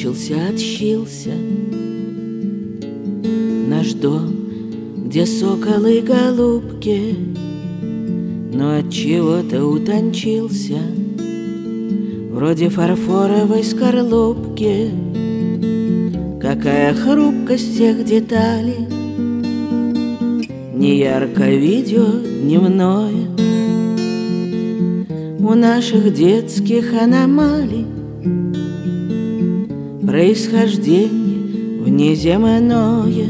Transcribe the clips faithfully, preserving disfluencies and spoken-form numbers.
улетучился, отщился наш дом, где соколы и голубки, но от чего-то утончился, вроде фарфоровой скорлупки. Какая хрупкость всех деталей, неярко видео дневное у наших детских аномалий, происхождение внеземное.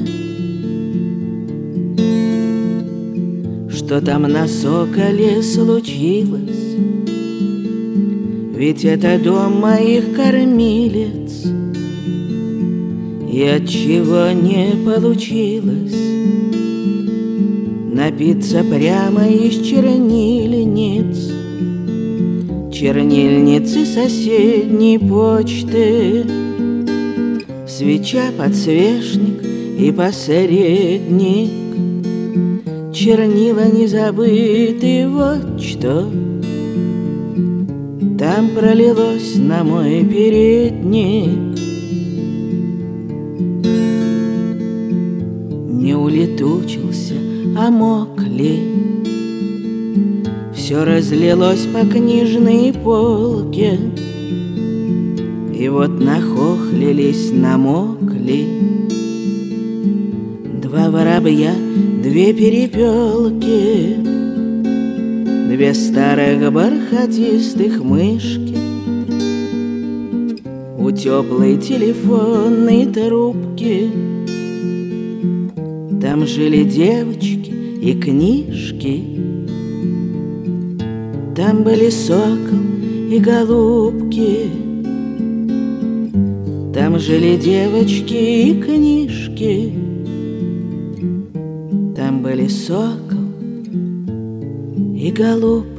Что там на Соколе случилось? Ведь это дом моих кормилец. И отчего не получилось напиться прямо из чернильниц, чернильницы соседней почты, свеча, подсвечник и посредник, чернила не забыты, вот что там пролилось на мой передник. Не улетучился, а мог ли? Все разлилось по книжной полке, и вот нахохлились, намокли два воробья, две перепелки, две старых бархатистых мышки у теплой телефонной трубки. Там жили девочки и книжки, там были сокол и голубки, там жили девочки и книжки, там были сокол и голубки.